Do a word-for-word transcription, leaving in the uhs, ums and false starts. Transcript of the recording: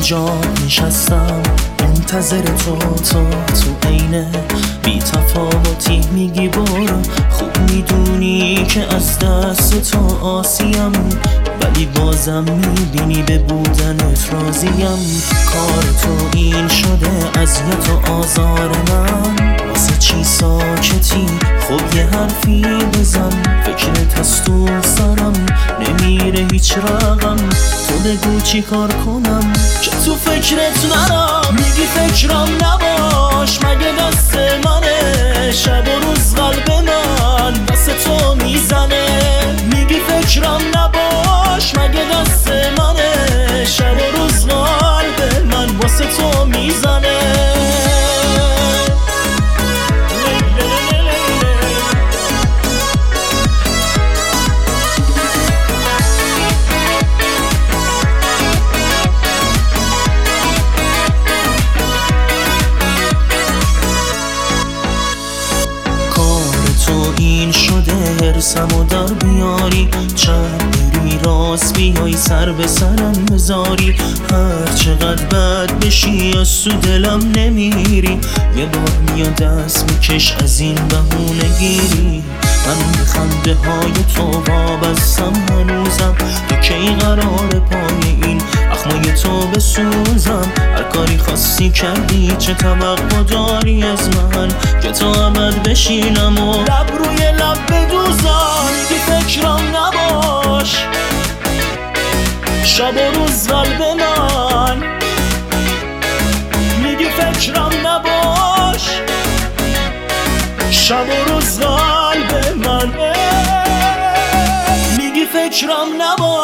اینجا نشستم منتظر تو، تو تو عینه بی تفاوتی میگی برو. خوب میدونی که از دست تو آسیم، ولی بازم میبینی به بودنت راضیم. کار تو این شده اذیت و آزار من، واسه چی ساکتی؟ خب یه حرفی بزن. فکرت از تو سرم نمیره هیچ رقم. تو بگو چی کار کنم که تو فکرت نرم. میگی فکرم نباش مگه دست منه؟ شب و روز قلب من واسه تو میزنه. میگی فکرم نباش مگه دست منه؟ شب و روز قلب من واسه تو میزنه. این شده هرسم و در بیاری، چند بری راست بیای سر به سرم بذاری. هر چقدر بد بشی از تو دلم نمیری، یه بار میاد دست میکش از این بهونه گیری. من به خنده های تو وابستم هنوزم، تو کی قرار پای این اخمای تو بسوزم؟ هر کاری خواستی کردی، چه توقع داری از من که تو ابد بشینم و لب روی لب بدوزم؟ میگی فکرم نباش شب و روز قلب من. میگی فکرم نباش شب و روز قلب من. میگی فکرم نباش